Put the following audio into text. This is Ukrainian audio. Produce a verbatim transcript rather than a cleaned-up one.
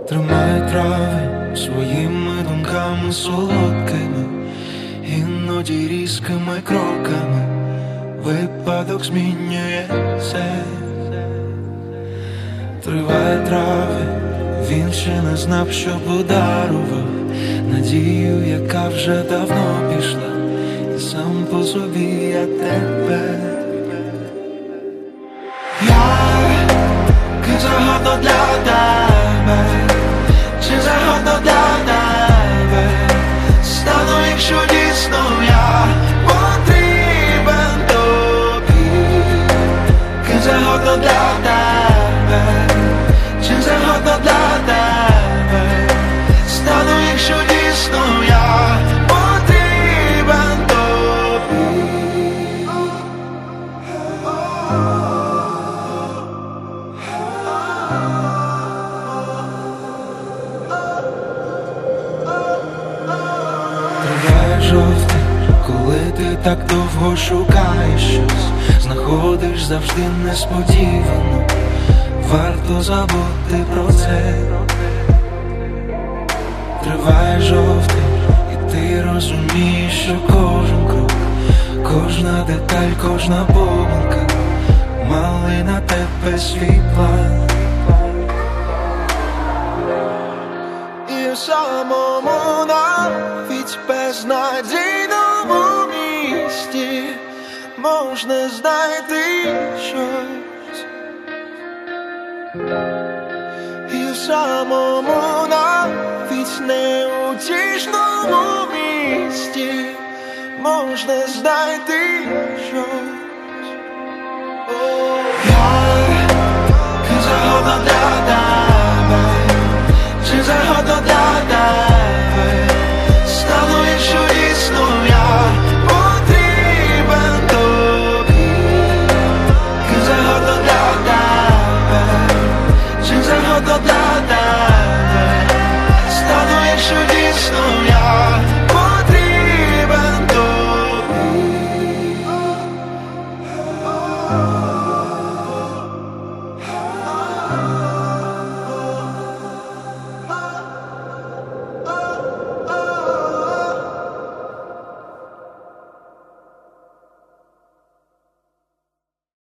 Тримай трави своїми думками солодкими, іноді різкими кроками випадок змінює все. Триває трави, він ще не знав, що подарував надію, яка вже давно пішла, і сам по собі я тебе. Я ким загодно для тебе, чим загодно для тебе стану, якщо дійсно я потрібен тобі. Ким загодно для тебе, чим загодно для тебе стану, якщо дійсно я потрібен тобі. Триває жовтий, коли ти так довго шукаєш щось, знаходиш завжди несподівано. Варто забути про це. Триває жовтий, і ти розумієш, що кожен крок, кожна деталь, кожна помилка мали на тебе свій план. І в самому навіть безнадійному місті можна знайти щось. І в самому навіть неутішному місті можна знайти щось.